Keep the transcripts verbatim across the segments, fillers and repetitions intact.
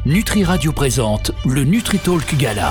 Nutri Radio présente le NutriTalk Gala.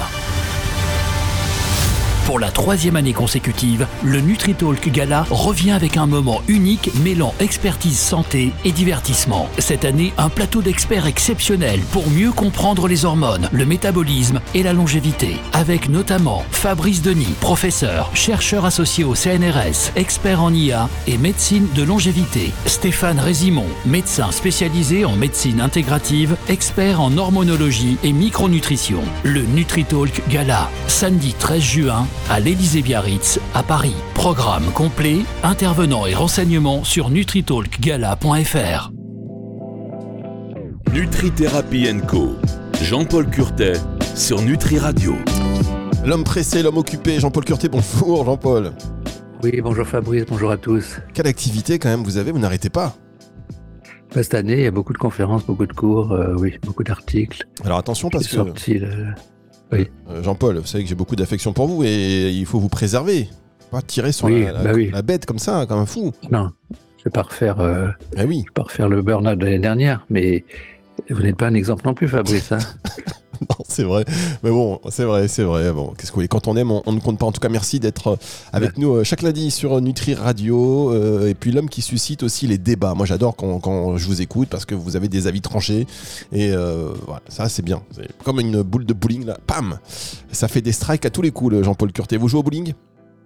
Pour la troisième année consécutive, le NutriTalk Gala revient avec un moment unique mêlant expertise santé et divertissement. Cette année, un plateau d'experts exceptionnels pour mieux comprendre les hormones, le métabolisme et la longévité. Avec notamment Fabrice Denis, professeur, chercheur associé au C N R S, expert en I A et médecine de longévité. Stéphane Résimon, médecin spécialisé en médecine intégrative, expert en hormonologie et micronutrition. Le NutriTalk Gala, samedi treize juin, à l'Élysée-Biarritz, à Paris. Programme complet, intervenants et renseignements sur nutritalk gala point f r. Nutri-Thérapie and Co. Jean-Paul Curtet sur Nutri Radio. L'homme pressé, l'homme occupé, Jean-Paul Curtet, bonjour Jean-Paul. Oui, bonjour Fabrice, bonjour à tous. Quelle activité quand même vous avez, vous n'arrêtez pas. Cette année, il y a beaucoup de conférences, beaucoup de cours, euh, oui, beaucoup d'articles. Alors attention parce que... Sorti, le... Oui. Euh, Jean-Paul, vous savez que j'ai beaucoup d'affection pour vous et il faut vous préserver. Pas tirer sur oui, la, la, bah oui. la bête comme ça, comme un fou. Non, je ne vais pas refaire, euh, ah oui. je vais pas refaire le burn-out de l'année dernière, mais vous n'êtes pas un exemple non plus, Fabrice. Hein. Non, c'est vrai. Mais bon, c'est vrai, c'est vrai. Bon, qu'est-ce que vous voulez, quand on aime, on, on ne compte pas. En tout cas, merci d'être avec ouais. nous euh, chaque lundi sur Nutri Radio. Euh, et puis l'homme qui suscite aussi les débats. Moi, j'adore quand, quand je vous écoute parce que vous avez des avis tranchés. Et euh, voilà, ça, c'est bien. C'est comme une boule de bowling, là. Pam! Ça fait des strikes à tous les coups, le Jean-Paul Curtet. Vous jouez au bowling?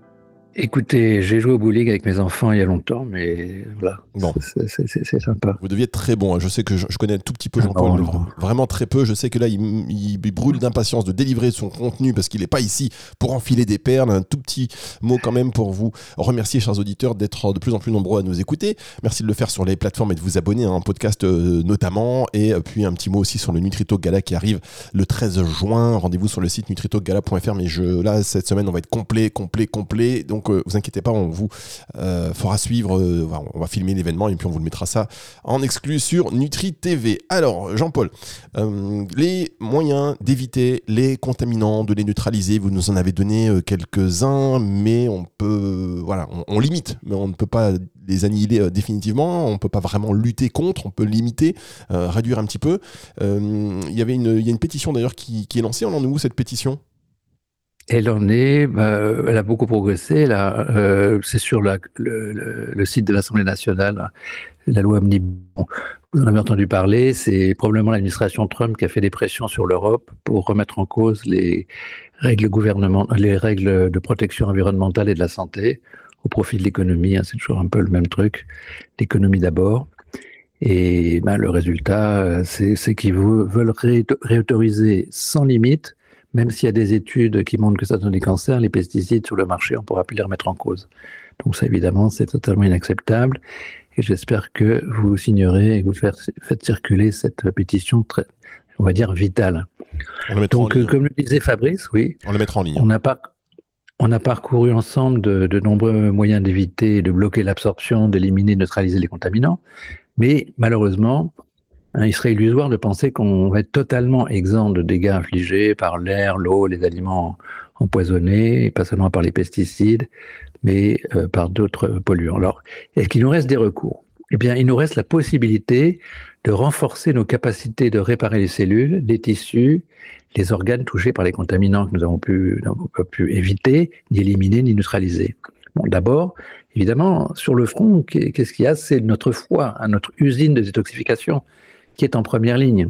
Écoutez, j'ai joué au bowling avec mes enfants il y a longtemps, mais voilà, bon. c'est, c'est, c'est, c'est sympa. Vous deviez être très bon. Je sais que je, je connais un tout petit peu Jean-Paul, non, non. vraiment très peu. Je sais que là, il, il brûle d'impatience de délivrer son contenu parce qu'il n'est pas ici pour enfiler des perles. Un tout petit mot quand même pour vous remercier, chers auditeurs, d'être de plus en plus nombreux à nous écouter. Merci de le faire sur les plateformes et de vous abonner à un podcast euh, notamment. Et puis un petit mot aussi sur le NutriTalk Gala qui arrive le treize juin. Rendez-vous sur le site nutritalk gala point f r. Mais je, là, cette semaine, on va être complet, complet, complet. Donc, euh, vous inquiétez pas, on vous euh, fera suivre, euh, on va filmer l'événement et puis on vous le mettra ça en exclu sur Nutri T V. Alors Jean-Paul, euh, les moyens d'éviter les contaminants, de les neutraliser, vous nous en avez donné euh, quelques-uns, mais on peut, voilà, on, on limite, mais on ne peut pas les annihiler euh, définitivement, on ne peut pas vraiment lutter contre, on peut limiter, euh, réduire un petit peu. Euh, il y avait une, il y a une pétition d'ailleurs qui, qui est lancée, on en est où cette pétition ? Elle en est, euh, elle a beaucoup progressé. Là, euh, c'est sur la, le, le, le site de l'Assemblée nationale, la loi Omnibus. Vous en avez entendu parler. C'est probablement l'administration Trump qui a fait des pressions sur l'Europe pour remettre en cause les règles gouvernement, les règles de protection environnementale et de la santé au profit de l'économie. Hein, c'est toujours un peu le même truc. L'économie d'abord. Et ben, le résultat, c'est, c'est qu'ils veulent ré- réautoriser sans limite. Même s'il y a des études qui montrent que ça donne des cancers, les pesticides sur le marché, on ne pourra plus les remettre en cause. Donc ça, évidemment, c'est totalement inacceptable. Et j'espère que vous signerez et que vous faites circuler cette pétition très, on va dire, vitale. On le Donc, comme le disait Fabrice, oui. On le mettra en ligne. On a, par... on a parcouru ensemble de, de nombreux moyens d'éviter, de bloquer l'absorption, d'éliminer, de neutraliser les contaminants. Mais malheureusement, il serait illusoire de penser qu'on va être totalement exempt de dégâts infligés par l'air, l'eau, les aliments empoisonnés, et pas seulement par les pesticides, mais euh, par d'autres polluants. Alors, est-ce qu'il nous reste des recours ? Eh bien, il nous reste la possibilité de renforcer nos capacités de réparer les cellules, les tissus, les organes touchés par les contaminants que nous avons pu, n'avons pas pu éviter, ni éliminer, ni neutraliser. Bon, d'abord, évidemment, sur le front, qu'est-ce qu'il y a ? C'est notre foie, hein, notre usine de détoxification, qui est en première ligne.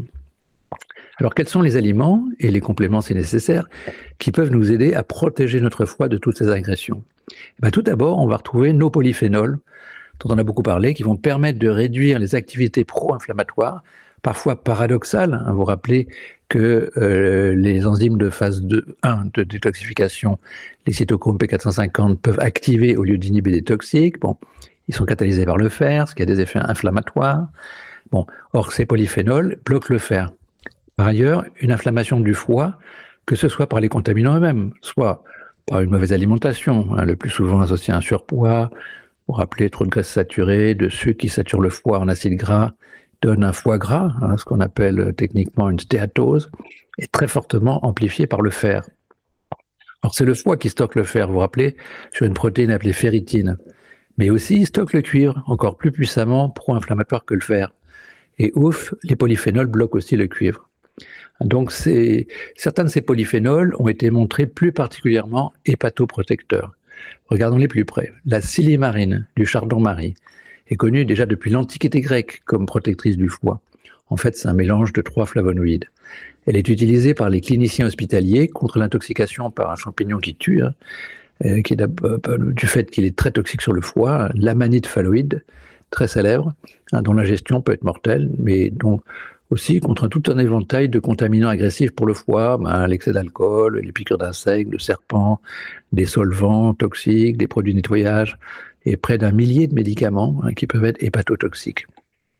Alors, quels sont les aliments, et les compléments si nécessaire, qui peuvent nous aider à protéger notre foie de toutes ces agressions ? Eh bien, tout d'abord, on va retrouver nos polyphénols, dont on a beaucoup parlé, qui vont permettre de réduire les activités pro-inflammatoires, parfois paradoxales. Hein, vous rappelez que euh, les enzymes de phase deux, un de détoxification, les cytochromes P quatre cent cinquante, peuvent activer au lieu d'inhiber des toxiques. Bon, ils sont catalysés par le fer, ce qui a des effets inflammatoires. Bon, or, ces polyphénols bloquent le fer. Par ailleurs, une inflammation du foie, que ce soit par les contaminants eux-mêmes, soit par une mauvaise alimentation, hein, le plus souvent associé à un surpoids, vous rappelez trop de graisses saturées, de sucre qui sature le foie en acide gras, donne un foie gras, hein, ce qu'on appelle techniquement une stéatose, est très fortement amplifié par le fer. Alors, c'est le foie qui stocke le fer, vous vous rappelez, sur une protéine appelée ferritine. Mais aussi, il stocke le cuivre, encore plus puissamment pro-inflammatoire que le fer. Et ouf, les polyphénols bloquent aussi le cuivre. Donc, c'est, certains de ces polyphénols ont été montrés plus particulièrement hépatoprotecteurs. Regardons-les plus près. La silimarine du chardon-marie est connue déjà depuis l'Antiquité grecque comme protectrice du foie. En fait, c'est un mélange de trois flavonoïdes. Elle est utilisée par les cliniciens hospitaliers contre l'intoxication par un champignon qui tue, hein, euh, qui est euh, du fait qu'il est très toxique sur le foie, l'amanite phalloïde, très célèbre, hein, dont l'ingestion peut être mortelle, mais dont aussi contre tout un éventail de contaminants agressifs pour le foie, ben, l'excès d'alcool, les piqûres d'insectes, de serpents, des solvants toxiques, des produits de nettoyage, et près d'un millier de médicaments hein, qui peuvent être hépatotoxiques.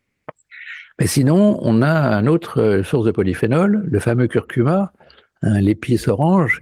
Mais sinon, on a une autre source de polyphénol, le fameux curcuma, hein, l'épice orange,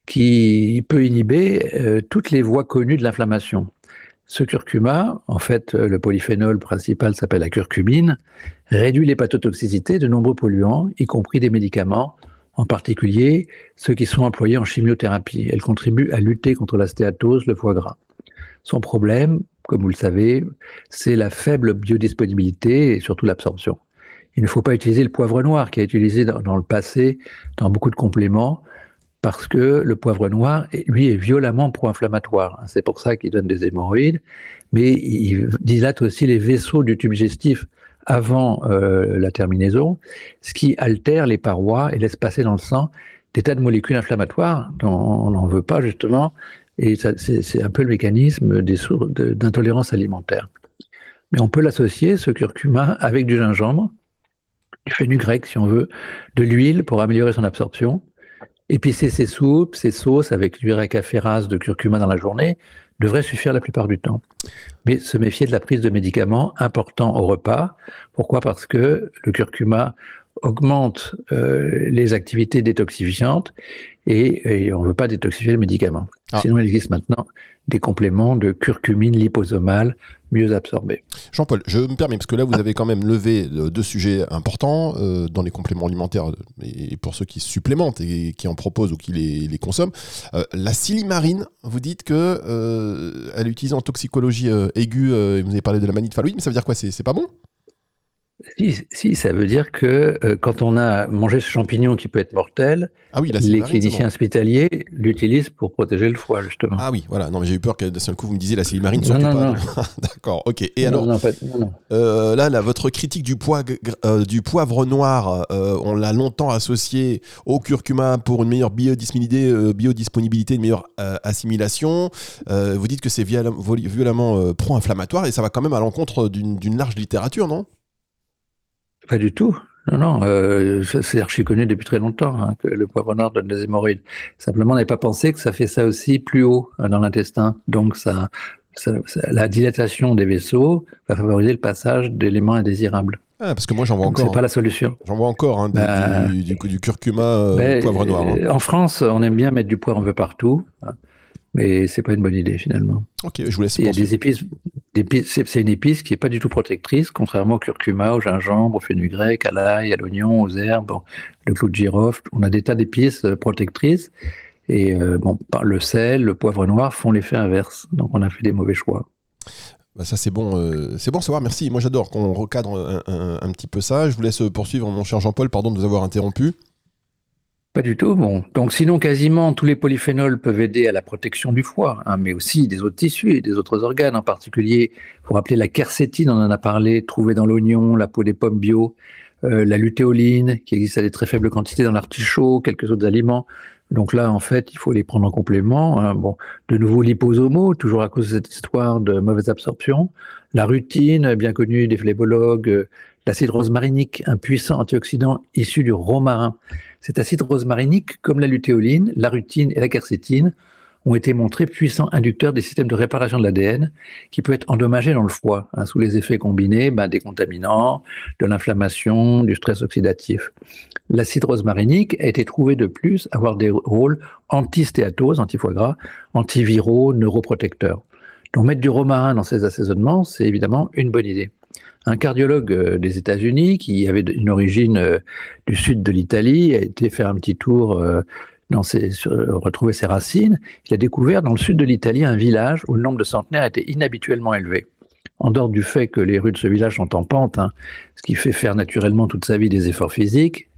qui peut inhiber euh, toutes les voies connues de l'inflammation. Ce curcuma, en fait, le polyphénol principal s'appelle la curcumine, réduit l'hépatotoxicité de nombreux polluants, y compris des médicaments, en particulier ceux qui sont employés en chimiothérapie. Elle contribue à lutter contre la stéatose, le foie gras. Son problème, comme vous le savez, c'est la faible biodisponibilité et surtout l'absorption. Il ne faut pas utiliser le poivre noir qui est utilisé dans, dans le passé dans beaucoup de compléments, parce que le poivre noir, lui, est violemment pro-inflammatoire. C'est pour ça qu'il donne des hémorroïdes, mais il dilate aussi les vaisseaux du tube digestif avant euh, la terminaison, ce qui altère les parois et laisse passer dans le sang des tas de molécules inflammatoires dont on n'en veut pas, justement, et ça, c'est, c'est un peu le mécanisme des sources de, d'intolérance alimentaire. Mais on peut l'associer, ce curcuma, avec du gingembre, du fenugrec, si on veut, de l'huile pour améliorer son absorption, épicer ses soupes, ses sauces avec l'urec aférase de curcuma dans la journée devrait suffire la plupart du temps. Mais se méfier de la prise de médicaments importants au repas. Pourquoi ? Parce que le curcuma augmente euh, les activités détoxifiantes et, et on ne veut pas détoxifier le médicament. Ah. Sinon, il existe maintenant des compléments de curcumine liposomale mieux absorbés. Jean-Paul, je me permets, parce que là, vous avez quand même levé deux sujets importants euh, dans les compléments alimentaires et pour ceux qui supplémentent et qui en proposent ou qui les, les consomment. Euh, la silimarine, vous dites qu'elle euh, est utilisée en toxicologie euh, aiguë, euh, vous avez parlé de l'amanite phalloïde, mais ça veut dire quoi ? C'est, c'est pas bon ? Si, si, ça veut dire que euh, quand on a mangé ce champignon qui peut être mortel, ah oui, les cliniciens bon. hospitaliers l'utilisent pour protéger le foie, justement. Ah oui, voilà. Non, mais j'ai eu peur que d'un seul coup vous me disiez la silimarine, surtout non, non, pas. Non. D'accord, ok. Et non, alors, non, pas, non, non. Euh, là, là, votre critique du, poivre, euh, du poivre noir, euh, on l'a longtemps associé au curcuma pour une meilleure biodisponibilité, euh, biodisponibilité une meilleure euh, assimilation. Euh, vous dites que c'est violemment, violemment euh, pro-inflammatoire et ça va quand même à l'encontre d'une, d'une large littérature, non ? Pas du tout. Non, non, euh, c'est archi connu depuis très longtemps hein, que le poivre noir donne des hémorroïdes. Simplement, on n'avait pas pensé que ça fait ça aussi plus haut hein, dans l'intestin. Donc, ça, ça, ça, la dilatation des vaisseaux va favoriser le passage d'éléments indésirables. Ah, parce que moi, j'en vois encore. C'est pas la solution. J'en vois encore hein, bah, du, du, du, du curcuma euh, bah, poivre noir. Hein. En France, on aime bien mettre du poivre un peu partout. Hein. Mais c'est pas une bonne idée finalement. Ok, je vous laisse. Il y a des épices, d'épices c'est, c'est une épice qui est pas du tout protectrice, contrairement au curcuma, au gingembre, au fenugrec, à l'ail, à l'oignon, aux herbes, bon, le clou de girofle. On a des tas d'épices protectrices et euh, bon, le sel, le poivre noir font l'effet inverse. Donc on a fait des mauvais choix. Bah ça c'est bon, euh, c'est bon à savoir. Merci. Moi j'adore qu'on recadre un, un, un petit peu ça. Je vous laisse poursuivre, mon cher Jean-Paul. Pardon de vous avoir interrompu. Pas du tout. Bon, donc sinon quasiment tous les polyphénols peuvent aider à la protection du foie, hein, mais aussi des autres tissus et des autres organes. En particulier, il faut rappeler la quercétine, on en a parlé, trouvée dans l'oignon, la peau des pommes bio, euh, la lutéoline qui existe à des très faibles quantités dans l'artichaut, quelques autres aliments. Donc là, en fait, il faut les prendre en complément. Hein. Bon, de nouveau liposomaux, toujours à cause de cette histoire de mauvaise absorption. La rutine, bien connue des phlébologues. Euh, L'acide rosmarinique, un puissant antioxydant issu du romarin. Cet acide rosmarinique, comme la lutéoline, la rutine et la quercétine, ont été montrés puissants inducteurs des systèmes de réparation de l'A D N qui peut être endommagé dans le foie, hein, sous les effets combinés ben, des contaminants, de l'inflammation, du stress oxydatif. L'acide rosmarinique a été trouvé de plus avoir des rôles anti-stéatose, anti-foie gras, antiviraux, neuroprotecteurs. Donc mettre du romarin dans ces assaisonnements, c'est évidemment une bonne idée. Un cardiologue des États-Unis qui avait une origine euh, du sud de l'Italie a été faire un petit tour, euh, dans ses, sur, retrouver ses racines. Il a découvert dans le sud de l'Italie un village où le nombre de centenaires était inhabituellement élevé. En dehors du fait que les rues de ce village sont en pente, hein, ce qui fait faire naturellement toute sa vie des efforts physiques,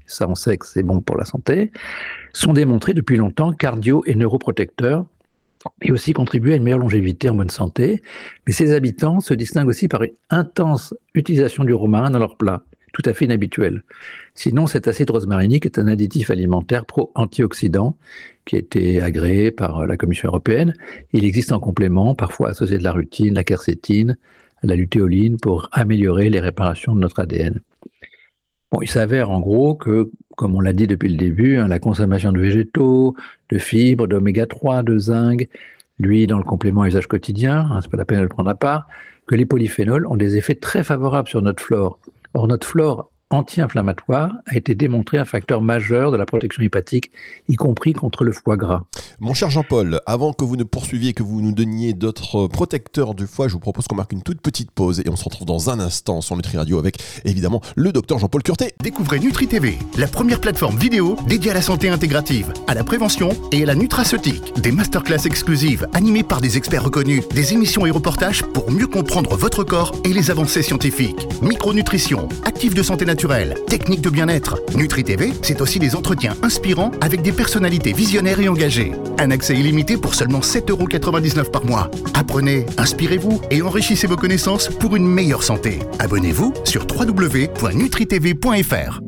ça on sait que c'est bon pour la santé, sont démontrés depuis longtemps cardio- et neuroprotecteurs, et aussi contribuent à une meilleure longévité en bonne santé. Mais ces habitants se distinguent aussi par une intense utilisation du romarin dans leurs plats, tout à fait inhabituel. Sinon, cet acide rosmarinique est un additif alimentaire pro-antioxydant qui a été agréé par la Commission européenne. Il existe en complément, parfois associé de la rutine, la quercétine, la lutéoline, pour améliorer les réparations de notre A D N. Bon, il s'avère en gros que, comme on l'a dit depuis le début, hein, la consommation de végétaux, de fibres, d'oméga trois, de zinc, lui dans le complément à usage quotidien, hein, c'est pas la peine de le prendre à part, que les polyphénols ont des effets très favorables sur notre flore. Or, notre flore anti-inflammatoire a été démontré un facteur majeur de la protection hépatique, y compris contre le foie gras. Mon cher Jean-Paul, avant que vous ne poursuiviez, que vous nous donniez d'autres protecteurs du foie, je vous propose qu'on marque une toute petite pause et on se retrouve dans un instant sur Nutri Radio avec évidemment le docteur Jean-Paul Curtet. Découvrez Nutri T V, la première plateforme vidéo dédiée à la santé intégrative, à la prévention et à la nutraceutique. Des masterclass exclusives animées par des experts reconnus, des émissions et reportages pour mieux comprendre votre corps et les avancées scientifiques. Micronutrition, actifs de santé naturelle, techniques de bien-être. Nutri T V, c'est aussi des entretiens inspirants avec des personnalités visionnaires et engagées. Un accès illimité pour seulement sept euros quatre-vingt-dix-neuf par mois. Apprenez, inspirez-vous et enrichissez vos connaissances pour une meilleure santé. Abonnez-vous sur w w w point nutri t v point f r.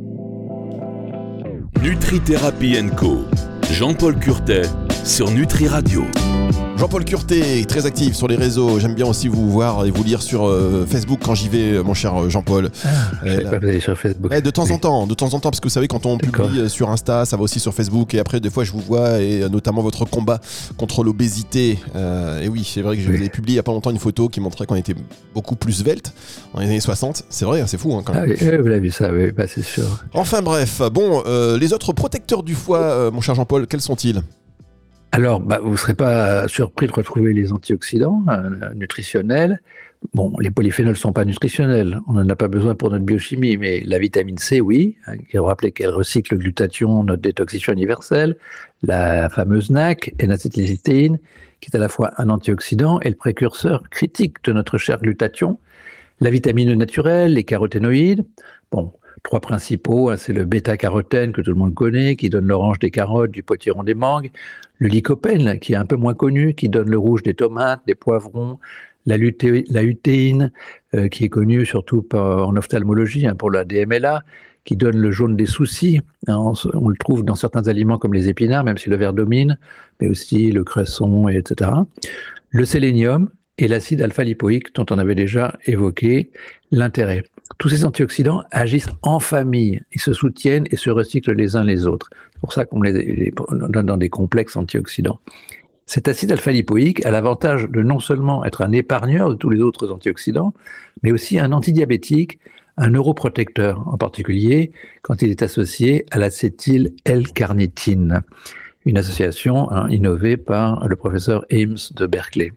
Nutrithérapie and Co. Jean-Paul Curtet sur Nutri Radio. Jean-Paul Curtet, très actif sur les réseaux. J'aime bien aussi vous voir et vous lire sur euh, Facebook quand j'y vais, mon cher Jean-Paul. Ah, je ne sais pas, vous allez sur Facebook. Eh, de temps en temps, de temps en temps, parce que vous savez, quand on D'accord. publie sur Insta, ça va aussi sur Facebook. Et après, des fois, je vous vois, et notamment votre combat contre l'obésité. Euh, et oui, c'est vrai que je Oui. vous ai publié il n'y a pas longtemps une photo qui montrait qu'on était beaucoup plus svelte dans les années soixante. C'est vrai, hein, c'est fou hein, quand même. Ah oui, oui, vous l'avez vu ça, oui, bah, c'est sûr. Enfin bref, bon, euh, les autres protecteurs du foie, euh, mon cher Jean-Paul, quels sont-ils ? Alors, bah, vous ne serez pas surpris de retrouver les antioxydants euh, nutritionnels. Bon, les polyphénols ne sont pas nutritionnels, on n'en a pas besoin pour notre biochimie, mais la vitamine C, oui. Hein, il faut rappeler qu'elle recycle le glutathion, notre détoxifiant universel, la fameuse N A C, N-acétylcysteïne, qui est à la fois un antioxydant et le précurseur critique de notre cher glutathion. La vitamine naturelle, les caroténoïdes, bon, trois principaux, hein, c'est le bêta-carotène que tout le monde connaît, qui donne l'orange des carottes, du potiron des mangues, le lycopène, qui est un peu moins connu, qui donne le rouge des tomates, des poivrons, la, luté- la lutéine, euh, qui est connue surtout par, en ophtalmologie, hein, pour la D M L A, qui donne le jaune des soucis. Hein, on, on le trouve dans certains aliments comme les épinards, même si le vert domine, mais aussi le cresson, et cetera. Le sélénium et l'acide alpha-lipoïque, dont on avait déjà évoqué l'intérêt. Tous ces antioxydants agissent en famille, ils se soutiennent et se recyclent les uns les autres. C'est pour ça qu'on les, les donne dans des complexes antioxydants. Cet acide alpha-lipoïque a l'avantage de non seulement être un épargneur de tous les autres antioxydants, mais aussi un antidiabétique, un neuroprotecteur, en particulier quand il est associé à l'acétyl-L-carnitine, une association hein, innovée par le professeur Ames de Berkeley.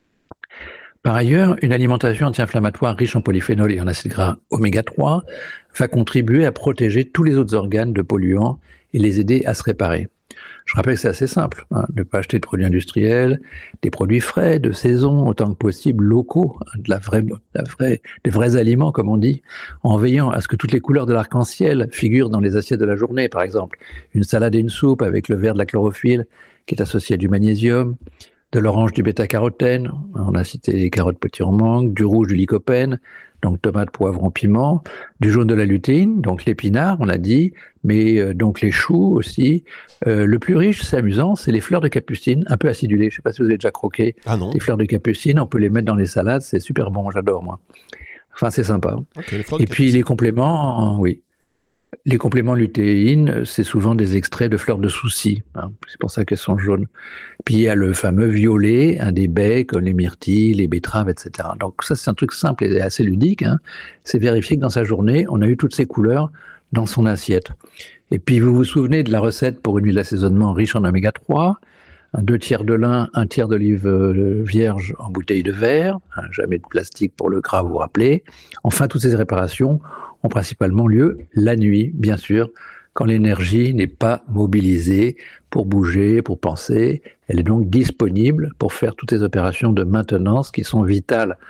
Par ailleurs, une alimentation anti-inflammatoire riche en polyphénols et en acides gras oméga trois va contribuer à protéger tous les autres organes de polluants et les aider à se réparer. Je rappelle que c'est assez simple, hein, ne pas acheter de produits industriels, des produits frais, de saison, autant que possible locaux, hein, de la vraie, de la vraie, des vrais aliments comme on dit, en veillant à ce que toutes les couleurs de l'arc-en-ciel figurent dans les assiettes de la journée, par exemple. Une salade et une soupe avec le vert de la chlorophylle qui est associé à du magnésium, de l'orange du bêta-carotène, on a cité les carottes potiron mangue, du rouge du lycopène, donc tomate, poivron, piment, du jaune de la lutéine, donc l'épinard, on l'a dit, mais euh, donc les choux aussi. Euh, le plus riche, c'est amusant, c'est les fleurs de capucine, un peu acidulées. Je ne sais pas si vous avez déjà croqué Ah non. des fleurs de capucine, on peut les mettre dans les salades, c'est super bon, j'adore moi. Enfin, c'est sympa. Okay, les fleurs de Et puis capucine. les compléments, oui. Les compléments lutéine, c'est souvent des extraits de fleurs de souci, hein, c'est pour ça qu'elles sont jaunes. Puis il y a le fameux violet, un des baies comme les myrtilles, les betteraves, et cetera. Donc ça c'est un truc simple et assez ludique, hein. C'est vérifier que dans sa journée, on a eu toutes ces couleurs dans son assiette. Et puis vous vous souvenez de la recette pour une huile d'assaisonnement riche en oméga trois, un deux tiers de lin, un tiers d'olive vierge en bouteille de verre, hein, jamais de plastique pour le gras, vous vous rappelez. Enfin, toutes ces réparations ont principalement lieu la nuit, bien sûr, quand l'énergie n'est pas mobilisée pour bouger, pour penser. Elle est donc disponible pour faire toutes ces opérations de maintenance qui sont vitales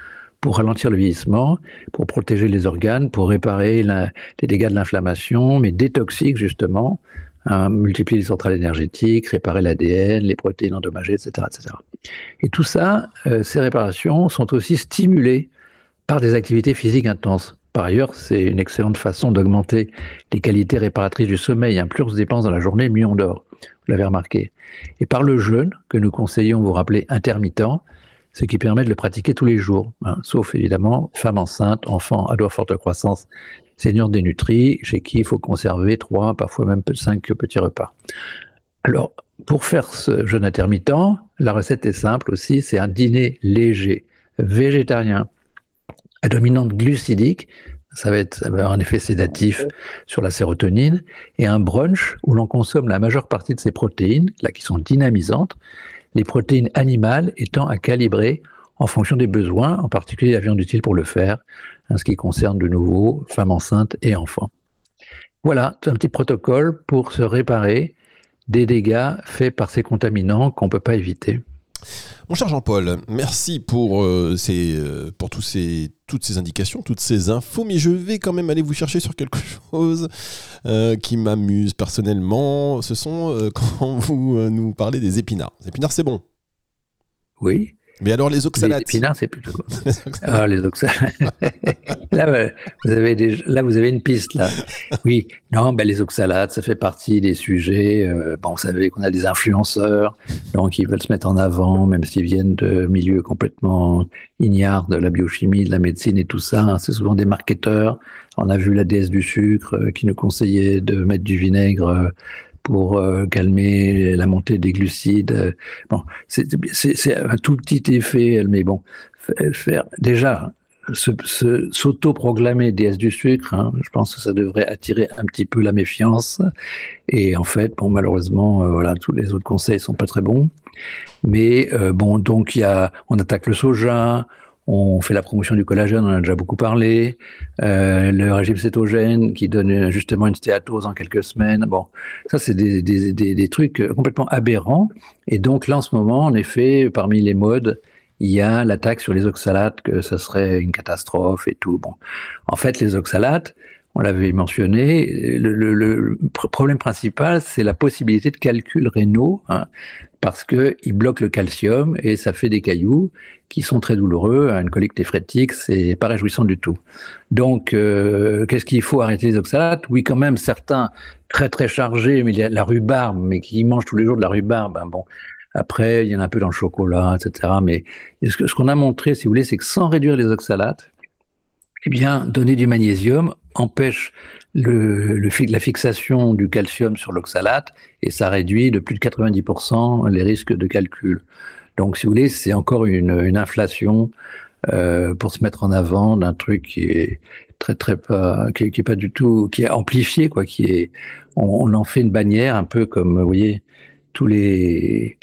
pour ralentir le vieillissement, pour protéger les organes, pour réparer la, les dégâts de l'inflammation, mais détoxique justement, hein, multiplier les centrales énergétiques, réparer l'A D N, les protéines endommagées, et cetera, et cetera. Et tout ça, euh, ces réparations sont aussi stimulées par des activités physiques intenses. Par ailleurs, c'est une excellente façon d'augmenter les qualités réparatrices du sommeil. Hein. Plus on se dépense dans la journée, mieux on dort. Vous l'avez remarqué. Et par le jeûne, que nous conseillons, vous rappelez, intermittent, ce qui permet de le pratiquer tous les jours, hein, sauf évidemment femmes enceintes, enfants, ados à forte croissance, seniors dénutris, chez qui il faut conserver trois, parfois même cinq petits repas. Alors, pour faire ce jeûne intermittent, la recette est simple aussi, c'est un dîner léger, végétarien, à dominante glucidique, ça va, être, ça va avoir un effet sédatif sur la sérotonine, et un brunch où l'on consomme la majeure partie de ces protéines, là qui sont dynamisantes, les protéines animales étant à calibrer en fonction des besoins, en particulier la viande utile pour le faire, en ce qui concerne de nouveau femmes enceintes et enfants. Voilà, un petit protocole pour se réparer des dégâts faits par ces contaminants qu'on ne peut pas éviter. Mon cher Jean-Paul, merci pour, euh, ces, euh, pour tous ces, toutes ces indications, toutes ces infos, mais je vais quand même aller vous chercher sur quelque chose euh, qui m'amuse personnellement. Ce sont euh, quand vous euh, nous parlez des épinards. Les épinards, c'est bon. Oui. Mais alors les oxalates. Les épinards, c'est plutôt bon. Ah, les oxalates. là, vous avez des, là, vous avez une piste, là. Oui, non, ben, les oxalates, ça fait partie des sujets. Euh, bon, vous savez qu'on a des influenceurs, donc ils veulent se mettre en avant, même s'ils viennent de milieux complètement ignares de la biochimie, de la médecine et tout ça. Hein, c'est souvent des marketeurs. On a vu la déesse du sucre euh, qui nous conseillait de mettre du vinaigre euh, pour euh, calmer la montée des glucides. Bon, c'est, c'est, c'est un tout petit effet, mais bon, faire déjà se, se, s'auto-proclamer déesse du sucre, hein, je pense que ça devrait attirer un petit peu la méfiance. Et en fait, bon, malheureusement, euh, voilà, tous les autres conseils sont pas très bons. Mais euh, bon, donc il y a, on attaque le soja. On fait la promotion du collagène, on en a déjà beaucoup parlé. Euh, le régime cétogène qui donne justement une stéatose en quelques semaines. Bon, ça c'est des, des, des, des trucs complètement aberrants. Et donc là en ce moment, en effet, parmi les modes, il y a l'attaque sur les oxalates, que ça serait une catastrophe et tout. Bon, en fait, les oxalates, on l'avait mentionné, le, le, le problème principal, c'est la possibilité de calculs rénaux, hein, parce qu'ils bloquent le calcium et ça fait des cailloux qui sont très douloureux. Une colique néphrétique, c'est pas réjouissant du tout. Donc, euh, qu'est-ce qu'il faut arrêter les oxalates? Oui, quand même, certains très très chargés, mais il y a la rhubarbe, mais qui mangent tous les jours de la rhubarbe, ben bon. Après, il y en a un peu dans le chocolat, et cetera. Mais ce, que, ce qu'on a montré, si vous voulez, c'est que sans réduire les oxalates, eh bien, donner du magnésium empêche le, le, la fixation du calcium sur l'oxalate et ça réduit de plus de quatre-vingt-dix pour cent les risques de calcul. Donc, si vous voulez, c'est encore une, une inflation euh, pour se mettre en avant d'un truc qui est très, très pas, qui, qui est pas du tout, qui est amplifié, quoi, qui est, on, on en fait une bannière un peu comme, vous voyez, tous les,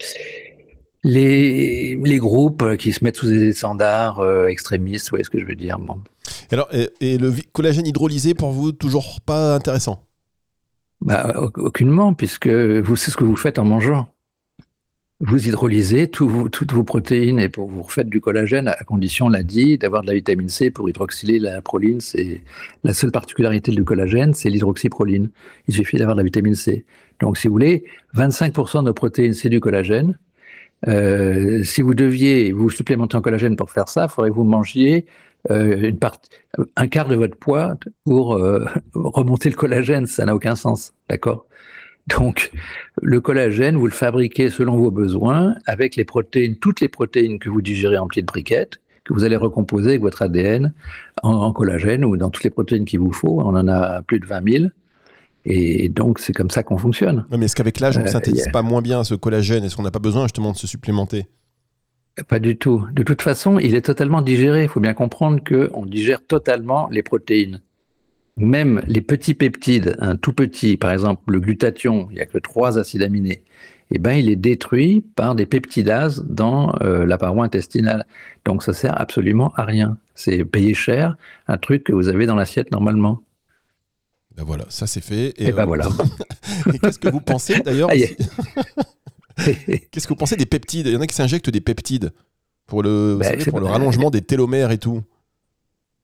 les, les groupes qui se mettent sous des étendards euh, extrémistes, vous voyez ce que je veux dire. Bon. Alors, et, et le collagène hydrolysé, pour vous, toujours pas intéressant? Bah, aucunement, puisque vous, c'est ce que vous faites en mangeant. Vous hydrolysez tout vous, toutes vos protéines et pour vous refaites du collagène à condition, on l'a dit, d'avoir de la vitamine C pour hydroxyler la proline. C'est la seule particularité du collagène, c'est l'hydroxyproline. Il suffit d'avoir de la vitamine C. Donc, si vous voulez, vingt-cinq pour cent de nos protéines, c'est du collagène. Euh, si vous deviez vous supplémenter en collagène pour faire ça, il faudrait que vous mangiez euh, une part, un quart de votre poids pour euh, remonter le collagène. Ça n'a aucun sens, d'accord? Donc, le collagène, vous le fabriquez selon vos besoins, avec les protéines, toutes les protéines que vous digérez en pied de briquette, que vous allez recomposer avec votre A D N en, en collagène ou dans toutes les protéines qu'il vous faut. On en a plus de vingt mille. Et donc, c'est comme ça qu'on fonctionne. Mais est-ce qu'avec l'âge, on ne euh, synthétise a... pas moins bien ce collagène? Est-ce qu'on n'a pas besoin justement de se supplémenter? Pas du tout. De toute façon, il est totalement digéré. Il faut bien comprendre qu'on digère totalement les protéines. Même les petits peptides, un tout petit, par exemple le glutathion, il n'y a que trois acides aminés, eh ben, il est détruit par des peptidases dans euh, la paroi intestinale. Donc ça sert absolument à rien. C'est payer cher un truc que vous avez dans l'assiette normalement. Ben voilà, ça c'est fait. Et, et ben euh... voilà. Et qu'est-ce que vous pensez d'ailleurs Qu'est-ce que vous pensez des peptides? Il y en a qui s'injectent des peptides pour le, ben, savez, pour le rallongement des télomères et tout.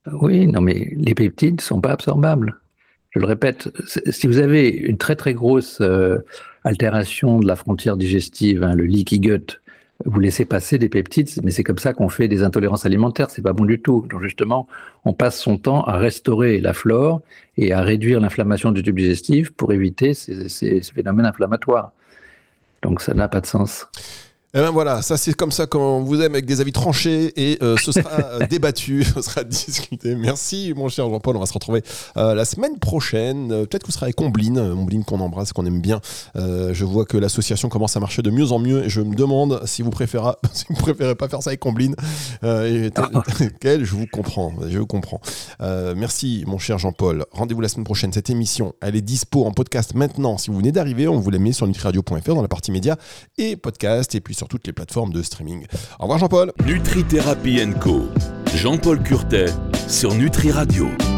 Oui, non, mais les peptides ne sont pas absorbables. Je le répète, si vous avez une très très grosse euh, altération de la frontière digestive, hein, le leaky gut, vous laissez passer des peptides, mais c'est comme ça qu'on fait des intolérances alimentaires, c'est pas bon du tout. Donc justement, on passe son temps à restaurer la flore et à réduire l'inflammation du tube digestif pour éviter ces, ces, ces phénomènes inflammatoires. Donc ça n'a pas de sens. Et ben voilà, ça c'est comme ça qu'on vous aime, avec des avis tranchés, et euh, ce sera débattu, ce sera discuté. Merci mon cher Jean-Paul, on va se retrouver euh, la semaine prochaine. Euh, peut-être que vous serez avec Combline, Combline qu'on embrasse, qu'on aime bien. Euh, je vois que l'association commence à marcher de mieux en mieux, et je me demande si vous préférez, si vous préférez pas faire ça avec Combline. Euh, et tel, quel, je vous comprends, je vous comprends. Euh, merci mon cher Jean-Paul. Rendez-vous la semaine prochaine. Cette émission, elle est dispo en podcast maintenant. Si vous venez d'arriver, on vous la met sur nutriradio point f r dans la partie médias et podcast, et puis sur toutes les plateformes de streaming. Au revoir Jean-Paul. Nutrithérapie and Co. Jean-Paul Curtet sur Nutri Radio.